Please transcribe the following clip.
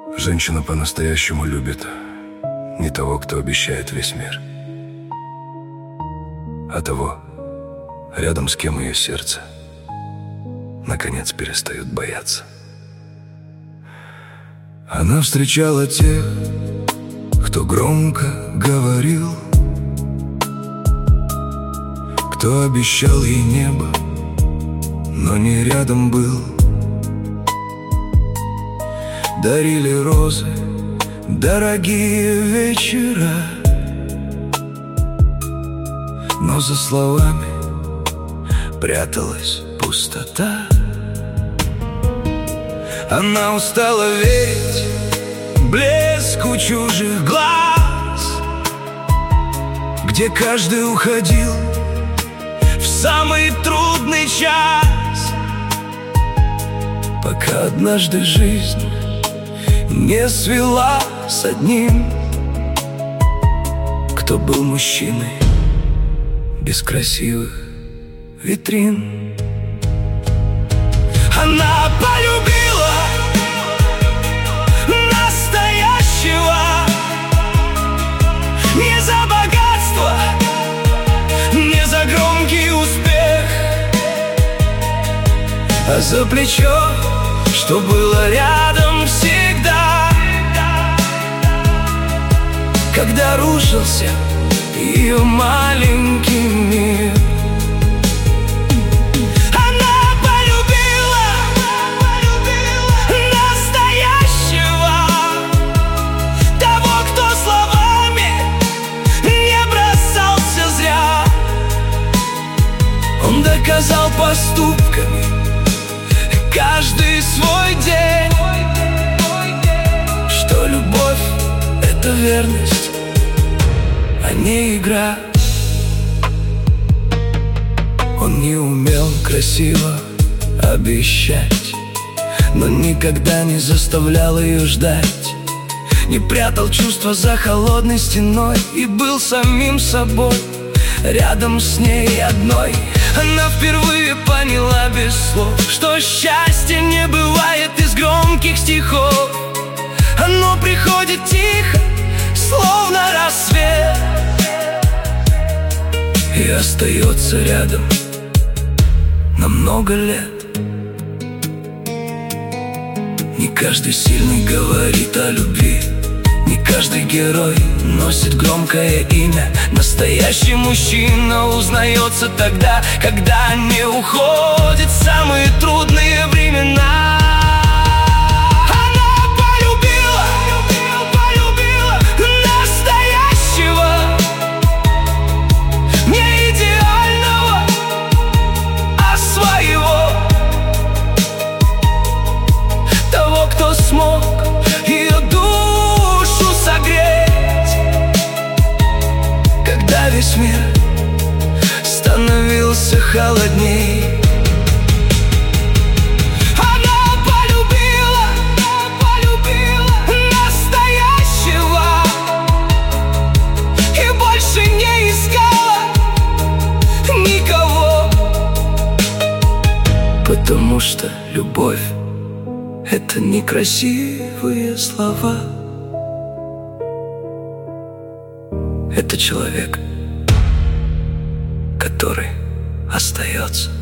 Женщина по-настоящему любит не того, кто обещает весь мир, а того, рядом с кем ее сердце наконец перестает бояться. Она встречала тех, кто громко говорил, кто обещал ей небо, но не рядом был. Дарили розы, дорогие вечера, но за словами пряталась пустота. Она устала верить блеску чужих глаз, где каждый уходил в самый трудный час, пока однажды жизнь не свела с одним, кто был мужчиной без красивых витрин. Она полюбила настоящего, не за богатство, не за громкий успех, а за плечо, что было рядом всегда, когда рушился ее маленький мир. Она полюбила настоящего, того, кто словами не бросался зря. Он доказал поступками каждый свой день, что любовь — это верность, а не игра. Он не умел красиво обещать, но никогда не заставлял ее ждать, не прятал чувства за холодной стеной и был самим собой рядом с ней одной. Она впервые поняла без слов, что счастье не бывает из громких стихов. Оно приходит тихо, словно рассвет, и остается рядом на много лет. Не каждый сильный говорит о любви, не каждый герой носит громкое имя. Настоящий мужчина узнается тогда, когда не уходят самые трудные времена. Она полюбила настоящего, не идеального, а своего, того, кто смог ее душу согреть, когда весь мир становился холодней. Она полюбила настоящего и больше не искала никого, потому что любовь — это не красивые слова, это человек, который остается.